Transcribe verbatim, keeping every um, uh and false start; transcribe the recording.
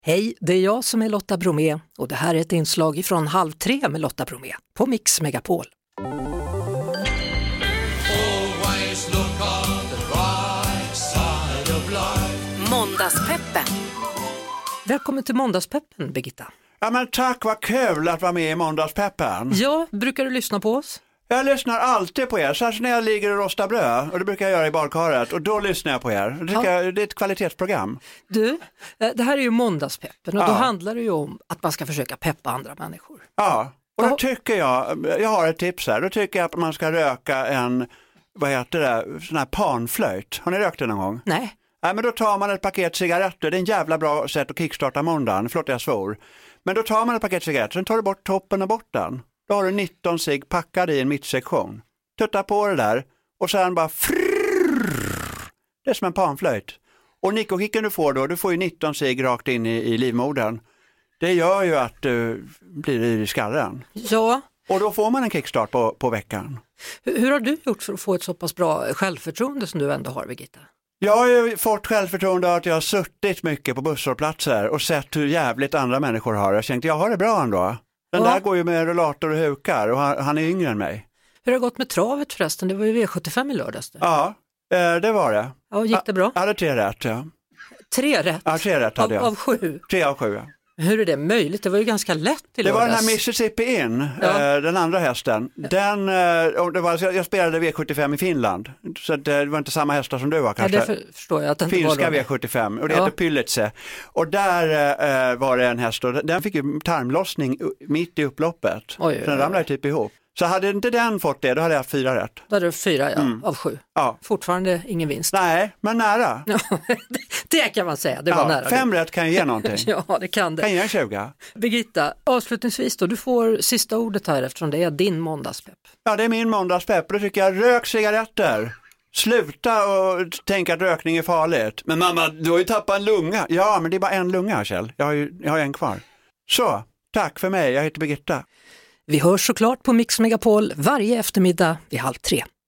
Hej, det är jag som är Lotta Bromé och det här är ett inslag ifrån Halv tre med Lotta Bromé på Mix Megapol. Måndagspeppen. Välkommen till Måndagspeppen, Birgitta. Ja, men tack, vad kul att vara med i Måndagspeppen. Ja, brukar du lyssna på oss? Jag lyssnar alltid på er, särskilt när jag ligger och rostar bröd. Och det brukar jag göra i badkaret. Och då lyssnar jag på er. Det, Ja. jag, det är ett kvalitetsprogram. Du, det här är ju Måndagspeppen och Ja. då handlar det ju om att man ska försöka peppa andra människor. Ja, och då Ja. tycker jag, jag har ett tips här. Då tycker jag att man ska röka en, vad heter det, sån här panflöjt. Har ni rökt det någon gång? Nej. Nej, men då tar man ett paket cigaretter. Det är en jävla bra sätt att kickstarta måndagen. Förlåt, jag svor. Men då tar man ett paket cigaretter, sen tar du bort toppen och botten. Då har du nitton cigg packade i en mittsektion. Tutta på det där och sen bara frrrr. Det är som en panflöjt. Och nikokicken du får då, du får ju nitton cigg rakt in i, i livmodern. Det gör ju att du blir i skallen. Ja. Och då får man en kickstart på, på veckan. Hur, hur har du gjort för att få ett så pass bra självförtroende som du ändå har, Birgitta? Jag har ju fått självförtroende av att jag har suttit mycket på busshållplatser och sett hur jävligt andra människor har. Jag tänkte, jag har det bra ändå. Den Ja. där går ju med rullator och hukar och han, han är yngre än mig. Hur har det gått med travet förresten? Det var ju V sjuttiofem i lördags. Ja, eh, det var det. Ja, gick det bra? Jag hade tre rätt, ja. Tre rätt? Ja, tre rätt hade av, jag. av sju? Tre av sju, ja. Hur är det möjligt? Det var ju ganska lätt i Det var den lördags. här Mississippi In, Ja. eh, den andra hästen. Den, eh, och det var, jag spelade V sjuttiofem i Finland, så det var inte samma hästar som du var Ja, kanske. det för, förstår jag att det inte Finska var då. V sjuttiofem och det Ja. heter Pylitse. Och där eh, var det en häst och den fick ju tarmlossning mitt i upploppet. Oj, oj, oj. Så den ramlade typ ihop. Så hade inte den fått det, då hade jag haft fyra rätt. Då hade du fyra, ja, Mm. av sju. Ja. Fortfarande ingen vinst. Nej, men nära. Ja, det kan man säga, det var Ja, nära. fem rätt kan ju ge någonting. Ja, det kan det. Kan ge en tjugo. Birgitta, avslutningsvis då, du får sista ordet här eftersom det är din måndagspepp. Ja, det är min måndagspepp. Då tycker jag, rök cigaretter. Sluta och tänka att rökning är farligt. Men mamma, du har ju tappat en lunga. Ja, men det är bara en lunga, Kjell. Jag har ju jag har en kvar. Så, tack för mig. Jag heter Birgitta. Vi hörs såklart på Mix Megapol varje eftermiddag vid halv tre.